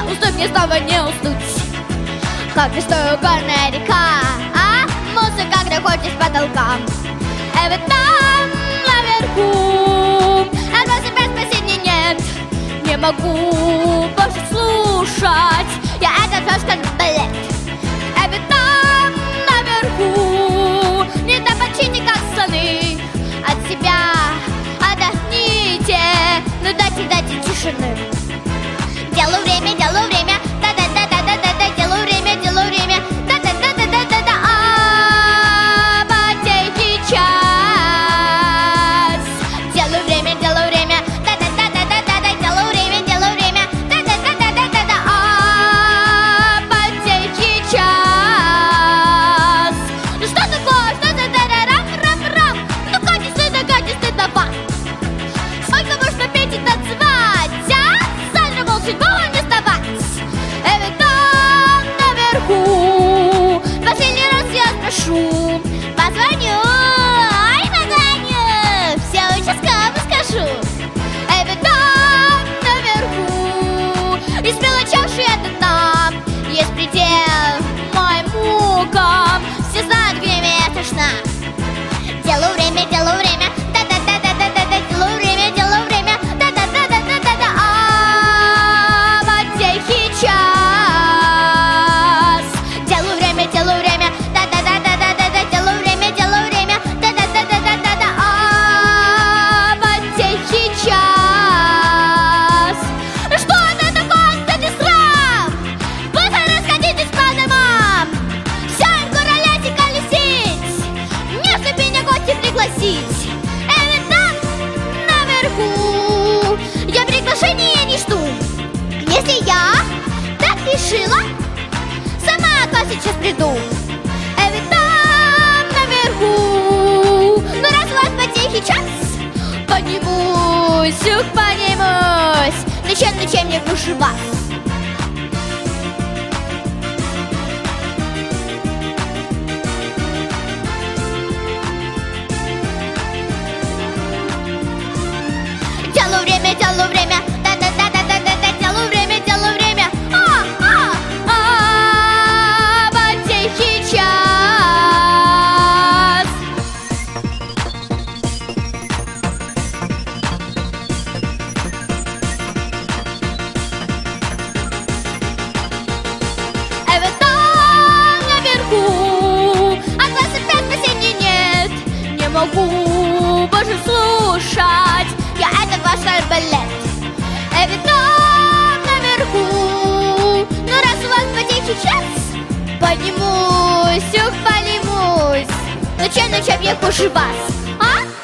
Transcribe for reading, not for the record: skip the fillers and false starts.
Уснуть мне снова не уснуть. Как бестоугольная река, музыка грохочет с потолка. И вот там, наверху, от себя спасения нет. Не могу больше слушать я этот ваш балет. И вот там, наверху, не топочите, как слоны. От себя отдохните, ну дайте тишины. Делаю время, да-да-да-да-да-да, делаю время, да-да-да-да-да-да, потехи час. Делаю время, да-да-да-да-да-да, делаю время, да-да-да-да-да-да, потехи час. Ну что такое, что за рам-рам-рам? Ну катись, давай. Сколько можно петь и танцевать, Завтра волчий голым не вставать. Последний раз я спрошу, позвоню, все участковым скажу. И там наверху, и с мелочавшей это там, есть предел моим мукам. Все знают, где место сна. Делаю время, да-да-да-да-да-да, делаю время, да-да-да-да-да-да, потехи час. Наверху я приглашения не жду. Если я так решила, сама к вам сейчас приду. Там наверху, ну раз у вас потехи час, поднимусь, ничем не выше вас. Делаю время, да-да-да-да-да-да, делаю время, потехи час. Вот там наверху, от вас опять спасения нет. Не могу больше слушать я этот ваш балет. И ведь там наверху, ну раз у вас потехи час, поднимусь, поднимусь. Ну чем я хуже вас,